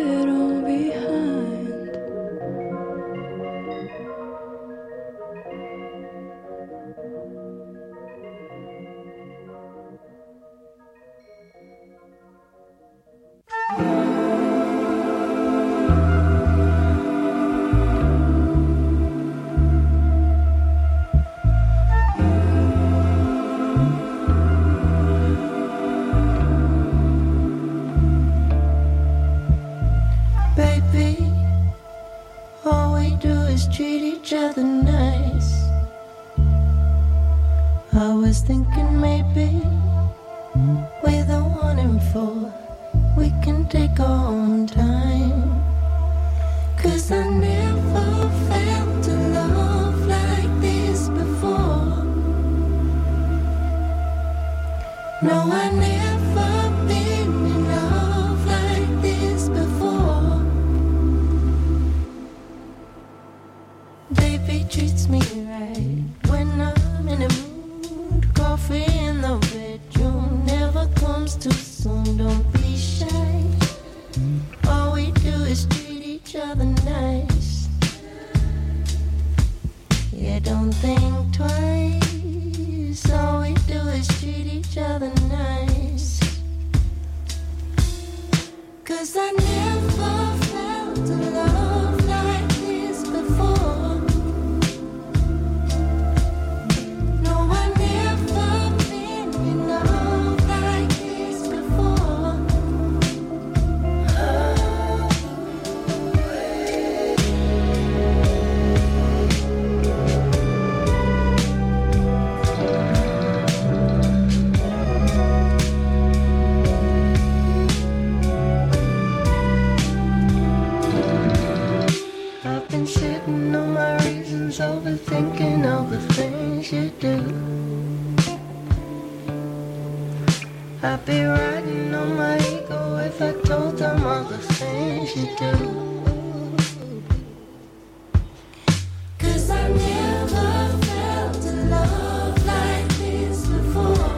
it all behind. Treat each other nice. I was thinking maybe with a 1 and 4 we can take our own time. 'Cause I never felt a love like this before. No, I never been in love like this before. Baby treats me right when I'm in the mood. Coffee in the bedroom never comes too soon. Don't be shy. All we do is treat each other nice. Yeah, don't think twice. All we do is treat each other nice. 'Cause I never felt a love like this before. No, I never been in love like this before. I've been sitting on my reasons, overthinking all the things you do. I'd be riding on my ego if I told them all the things you do. 'Cause I never felt a love like this before.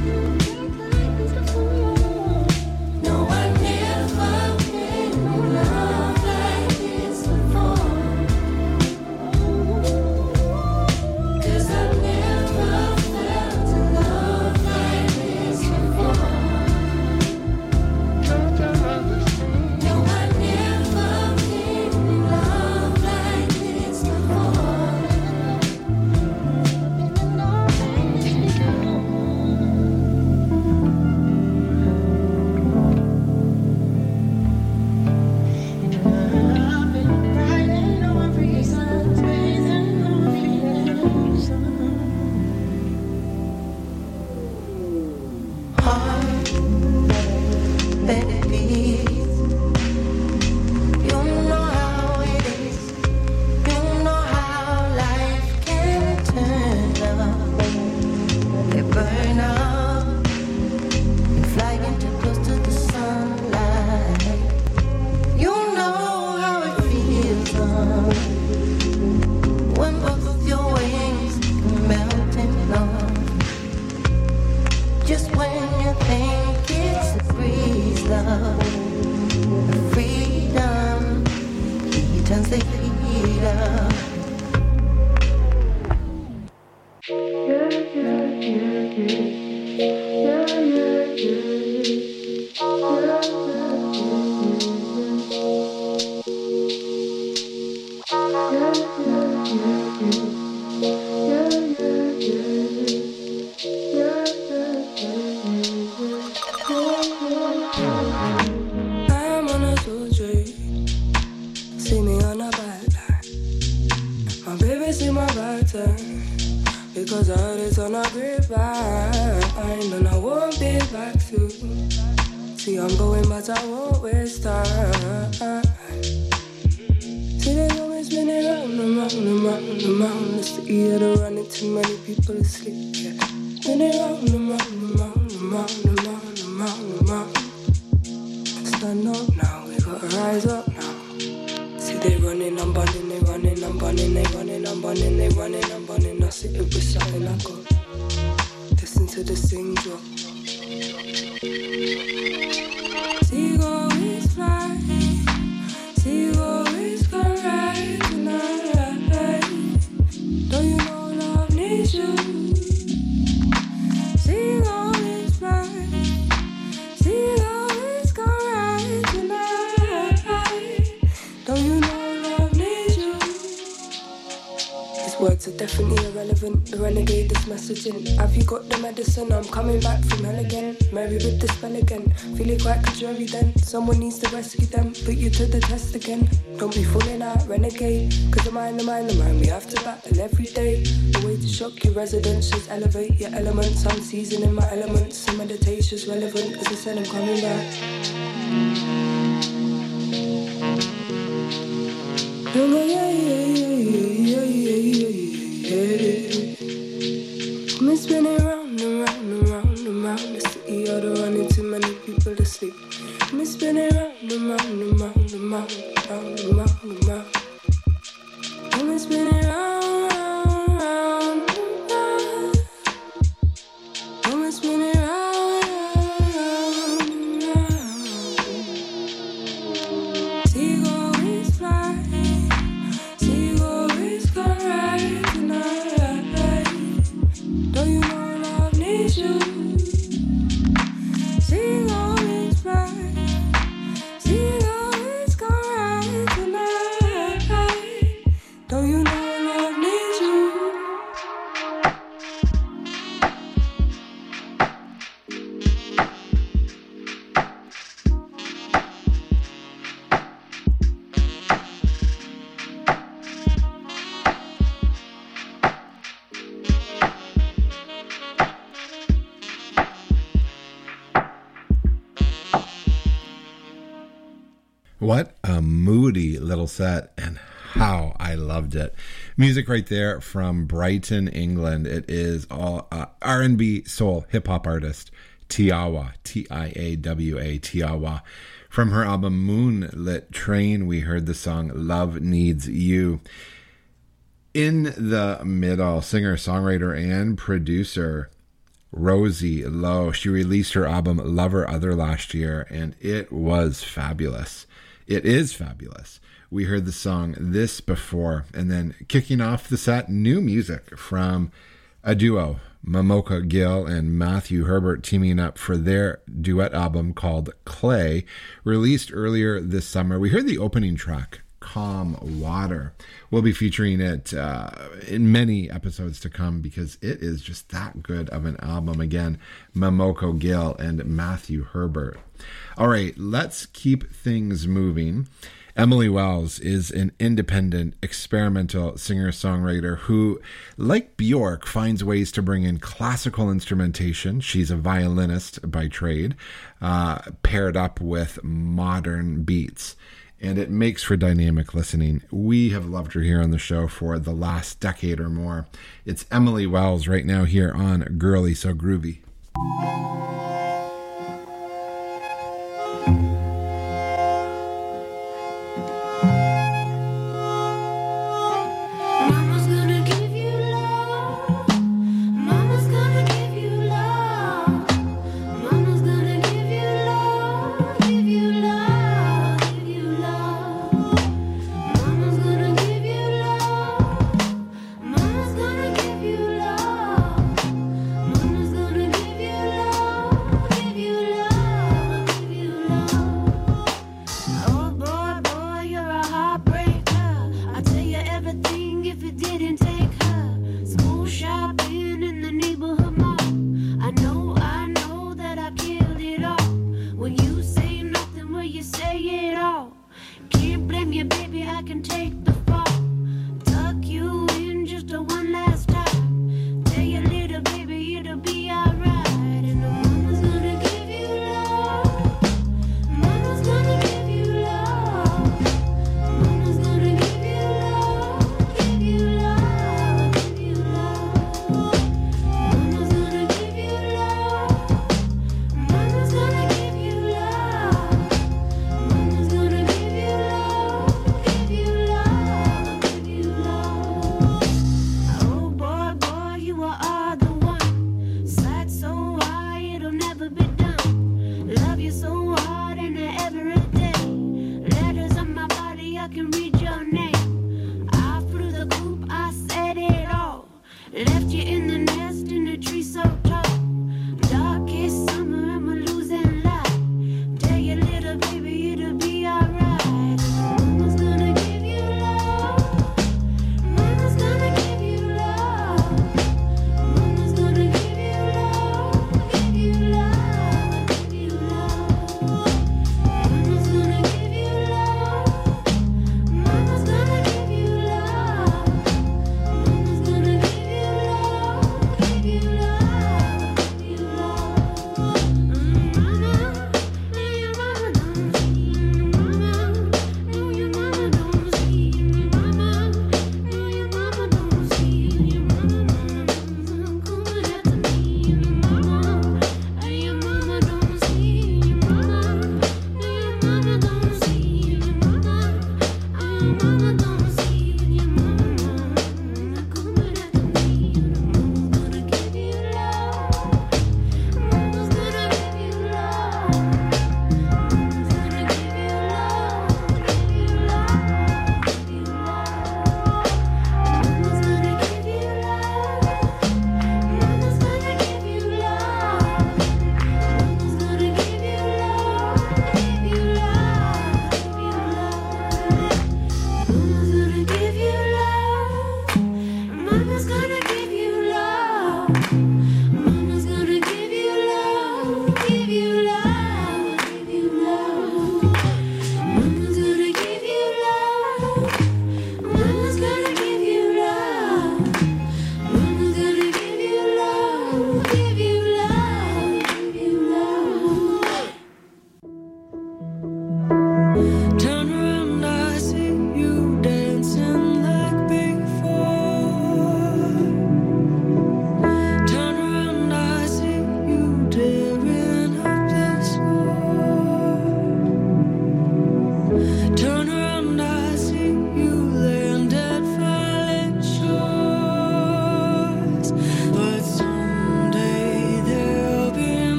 No, I never been in love like this before. 'Cause I never felt a love like this before. No, I never been in love like this before. I've been writing on reasons, breathing on feelings. Heart, baby, you know how it is. You know how life can turn up. They burn up and fly into close to the sunlight. You know how it feels when both of your wings are melting off. Just when you think it's a breeze, love, the freedom, he turns the heat up. I'm on a soul tree. See me on a bad line. My baby see my back turn. Because I heard it's on a grapevine. And I won't be back soon. See I'm going but I won't waste time. See they got me spinning round and round and round and round. It's the ear to running too many people asleep. Yeah. Spinning round and round and round and round and round and round and round. Stand up now, we gotta rise up now. See they running, I'm bunning, they running, I'm bunning, they running, I'm bunning, they running, I'm bunning. I sit it with something I got. Listen to the sing drop. Seagulls fly words are definitely irrelevant. The renegade is messaging. Have you got the medicine? I'm coming back from hell again. Mary with the spell again. Feeling quite contrary then. Someone needs to rescue them. Put you to the test again. Don't be fooling out, renegade. Cause the mind, we have to battle every day. The way to shock your residents is elevate your elements. I'm seasoning my elements. Some meditation's relevant. As I said, I'm coming back. I'm spinning round and round and round and round the city. Out of running too many people to sleep. I'm spinning round and round and round and round and round and round and round. I'm spinning round, round, round and round. I'm spinning round, round and round. Seagulls fly. Seagulls come right tonight. Don't you know love needs you? Seagulls fly. Seagulls come right tonight. Don't you know love needs you? What a moody little set, and how I loved it. Music right there from Brighton, England. It is all R&B soul hip-hop artist Tiawa, T-I-A-W-A, Tiawa. From her album Moonlit Train, we heard the song Love Needs You. In the middle, singer, songwriter, and producer Rosie Lowe. She released her album Lover Other last year, and it was fabulous. It is fabulous. We heard the song This Before, and then kicking off the set, new music from a duo, Momoka Gill and Matthew Herbert, teaming up for their duet album called Clay, released earlier this summer. We heard the opening track, Calm Water. We'll be featuring it in many episodes to come because it is just that good of an album. Again, Momoka Gill and Matthew Herbert. All right, let's keep things moving. Emily Wells is an independent experimental singer-songwriter who, like Bjork, finds ways to bring in classical instrumentation. She's a violinist by trade, paired up with modern beats. And it makes for dynamic listening. We have loved her here on the show for the last decade or more. It's Emily Wells right now here on Girly So Groovy.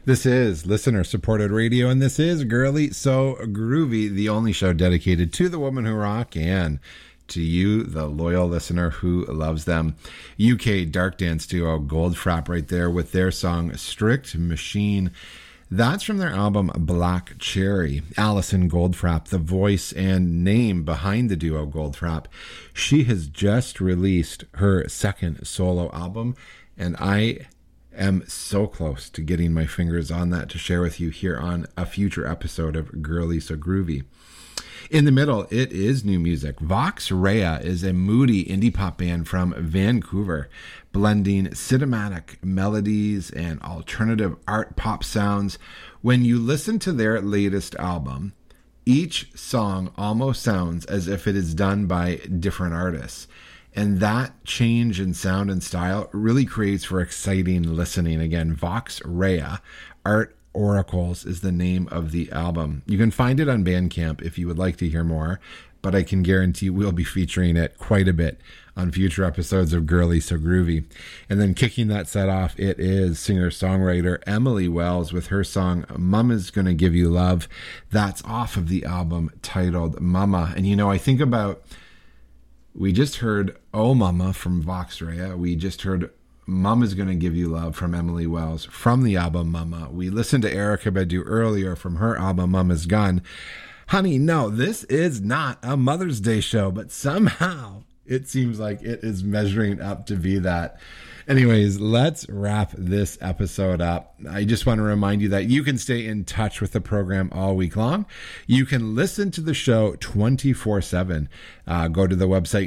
This is listener-supported radio, and this is Girly So Groovy, the only show dedicated to the women who rock and to you, the loyal listener who loves them. UK dark dance duo Goldfrapp right there with their song Strict Machine. That's from their album Black Cherry. Alison Goldfrapp, the voice and name behind the duo Goldfrapp, she has just released her second solo album, and I am so close to getting my fingers on that to share with you here on a future episode of Girly So Groovy. In the middle, it is new music. Vox Rea is a moody indie pop band from Vancouver, blending cinematic melodies and alternative art pop sounds. When you listen to their latest album, each song almost sounds as if it is done by different artists. And that change in sound and style really creates for exciting listening. Again, Vox Rea, Art Oracles is the name of the album. You can find it on Bandcamp if you would like to hear more, but I can guarantee we'll be featuring it quite a bit on future episodes of Girly So Groovy. And then kicking that set off, it is singer-songwriter Emily Wells with her song Mama's Gonna Give You Love. That's off of the album titled Mama. And you know, I think about, we just heard Oh Mama from Vox Rea. We just heard Mama's Gonna Give You Love from Emily Wells from the album Mama. We listened to Erykah Badu earlier from her album Mama's Gun. Honey, no, this is not a Mother's Day show, but somehow it seems like it is measuring up to be that. Anyways, let's wrap this episode up. I just want to remind you that you can stay in touch with the program all week long. You can listen to the show 24/7. Go to the website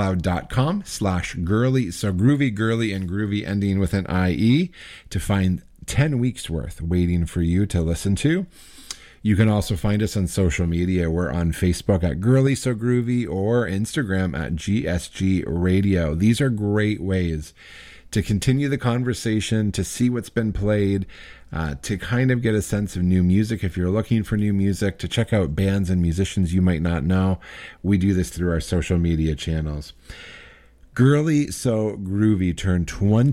mixcloud.com/girly. So groovy, girly, and groovy ending with an IE to find 10 weeks worth waiting for you to listen to. You can also find us on social media. We're on Facebook at Girly So Groovy or Instagram at GSG Radio. These are great ways to continue the conversation, to see what's been played, to kind of get a sense of new music. If you're looking for new music, to check out bands and musicians you might not know, we do this through our social media channels. Girly So Groovy turned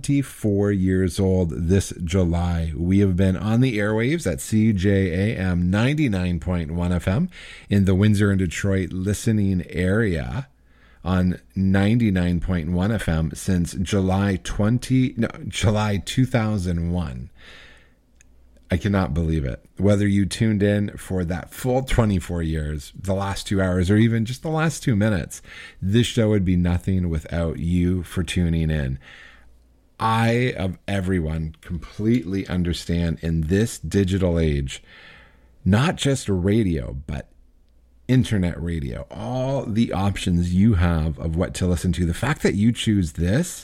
24 years old this July. We have been on the airwaves at CJAM 99.1 FM in the Windsor and Detroit listening area on 99.1 FM since July 2001. I cannot believe it. Whether you tuned in for that full 24 years, the last 2 hours, or even just the last 2 minutes, this show would be nothing without you for tuning in. I, of everyone, completely understand in this digital age, not just radio, but internet radio, all the options you have of what to listen to. The fact that you choose this,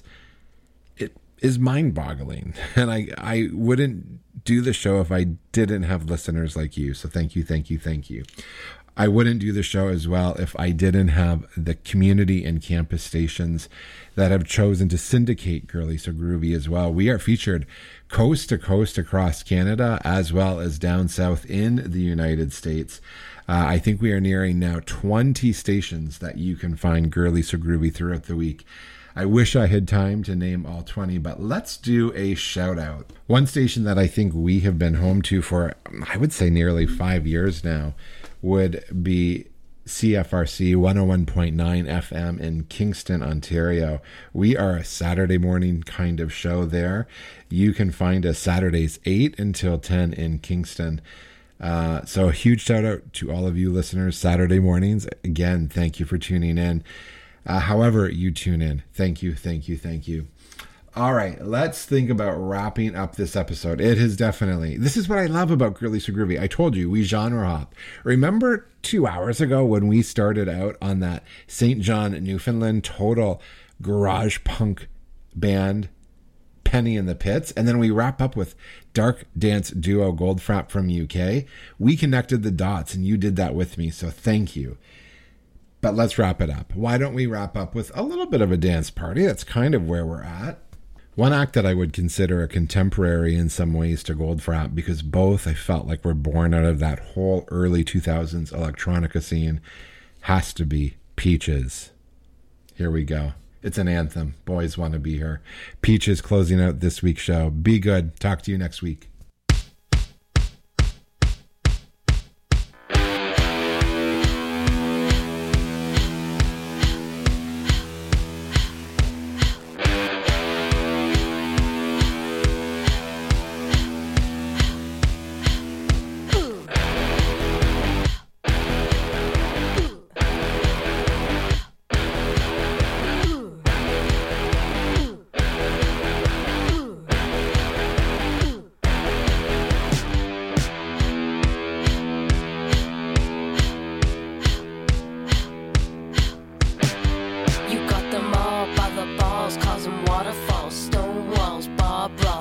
it is mind-boggling. And I wouldn't do the show if I didn't have listeners like you. So thank you, thank you, thank you. I wouldn't do the show as well if I didn't have the community and campus stations that have chosen to syndicate Girly So Groovy as well. We are featured coast to coast across Canada as well as down south in the United States. I think we are nearing now 20 stations that you can find Girly So Groovy throughout the week. I wish I had time to name all 20, but let's do a shout out. One station that I think we have been home to for, I would say, nearly 5 years now would be CFRC 101.9 FM in Kingston, Ontario. We are a Saturday morning kind of show there. You can find us Saturdays 8 until 10 in Kingston. So a huge shout out to all of you listeners Saturday mornings. Again, thank you for tuning in. However you tune in, thank you, thank you, thank you. All right, let's think about wrapping up this episode. It has definitely, this is what I love about Girly So Groovy. I told you, we genre hop. Remember 2 hours ago when we started out on that St. John, Newfoundland total garage punk band, Penny in the Pits, and then we wrap up with dark dance duo Goldfrapp from UK. We connected the dots and you did that with me, so thank you. But let's wrap it up. Why don't we wrap up with a little bit of a dance party? That's kind of where we're at. One act that I would consider a contemporary in some ways to Goldfrapp, because both I felt like were born out of that whole early 2000s electronica scene, has to be Peaches. Here we go. It's an anthem. Boys want to be her. Peaches closing out this week's show. Be good. Talk to you next week.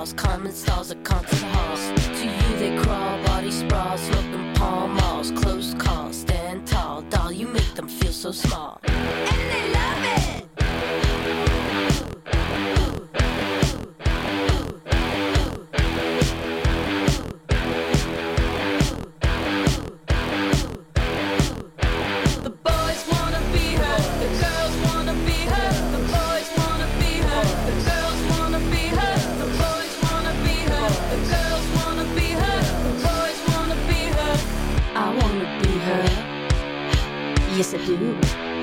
stars, climbing stars at concert halls. To you they crawl, body sprawl, smoking Pall Malls, close calls, stand tall, doll, you make them feel so small. And they love it! Yes, I do.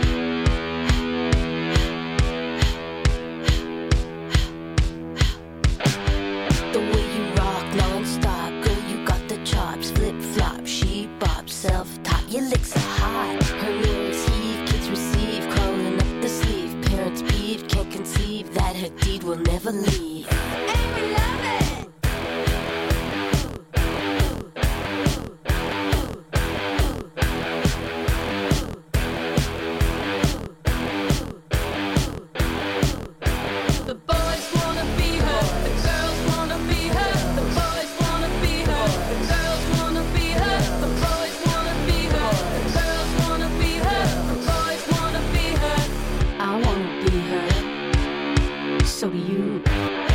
The way you rock non-stop, girl, you got the chops. Flip-flop, she-bop, self-top, your licks are hot. Her lyrics heave, kids receive, crawling up the sleeve. Parents peeved, can't conceive that her deed will never leave. And we love it! So do you.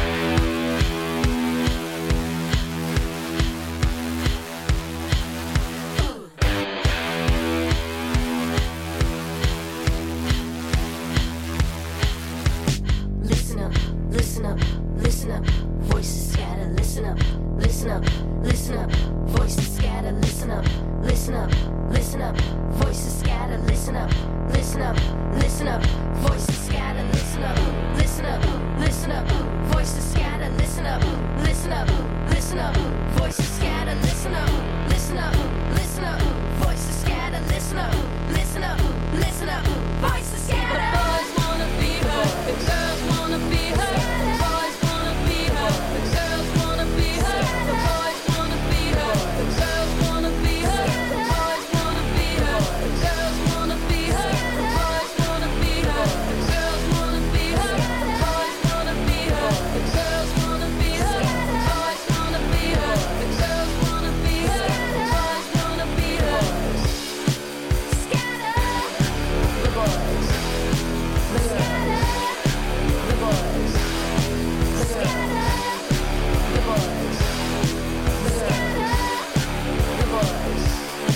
Listen up, listen up, listen up. Voices scatter, listen up, listen up, listen up. Voices scatter, listen up, listen up, listen up. Voices scatter, listen up, listen up, listen up. Voices scatter, listen up, listen up, listen up. Voices scatter, listen up, listen up, listen up. Voices scatter, listen up, listen up, listen up. Voices scatter, listen up, listen up, listen up. Voices scatter. The boys wanna be her, the girls wanna be her. The boys wanna be her, the girls wanna be her. The boys wanna be her, the girls wanna be her. The boys wanna be her, the girls wanna be her. The boys wanna be her, the girls wanna be her. The boys wanna be her, the girls wanna be her. The boys wanna be her, the girls wanna be her. The boys wanna be her. Scatter the boys. Scatter the boys. Scatter the boys. Scatter the boys.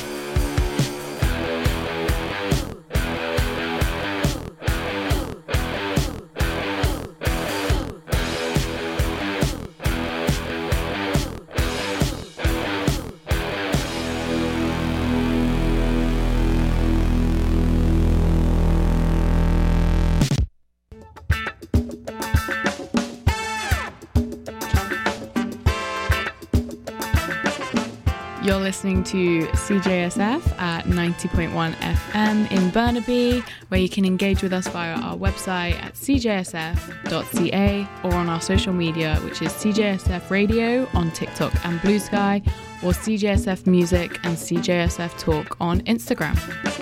You're listening to CJSF at 90.1 FM in Burnaby, where you can engage with us via our website at cjsf.ca or on our social media, which is CJSF Radio on TikTok and Blue Sky, or CJSF Music and CJSF Talk on Instagram.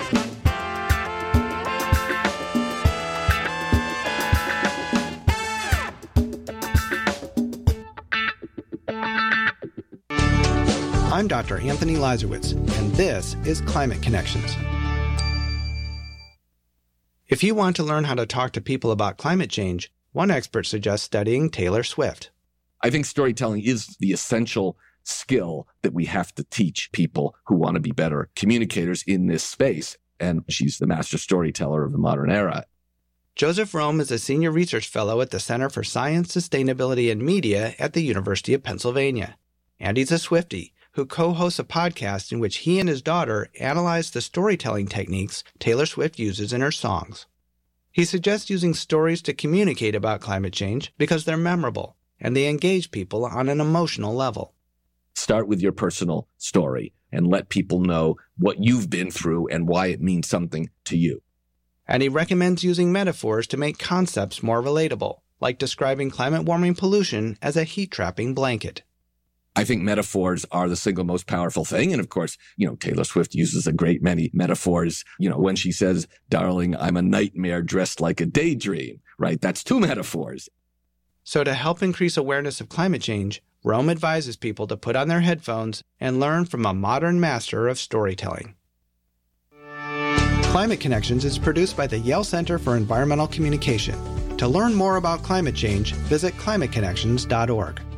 I'm Dr. Anthony Lazarowitz, and this is Climate Connections. If you want to learn how to talk to people about climate change, one expert suggests studying Taylor Swift. I think storytelling is the essential skill that we have to teach people who want to be better communicators in this space. And she's the master storyteller of the modern era. Joseph Rome is a senior research fellow at the Center for Science, Sustainability, and Media at the University of Pennsylvania. And he's a Swiftie who co-hosts a podcast in which he and his daughter analyze the storytelling techniques Taylor Swift uses in her songs. He suggests using stories to communicate about climate change because they're memorable and they engage people on an emotional level. Start with your personal story and let people know what you've been through and why it means something to you. And he recommends using metaphors to make concepts more relatable, like describing climate warming pollution as a heat-trapping blanket. I think metaphors are the single most powerful thing. And of course, Taylor Swift uses a great many metaphors. When she says, "Darling, I'm a nightmare dressed like a daydream," right? That's two metaphors. So to help increase awareness of climate change, Rome advises people to put on their headphones and learn from a modern master of storytelling. Climate Connections is produced by the Yale Center for Environmental Communication. To learn more about climate change, visit climateconnections.org.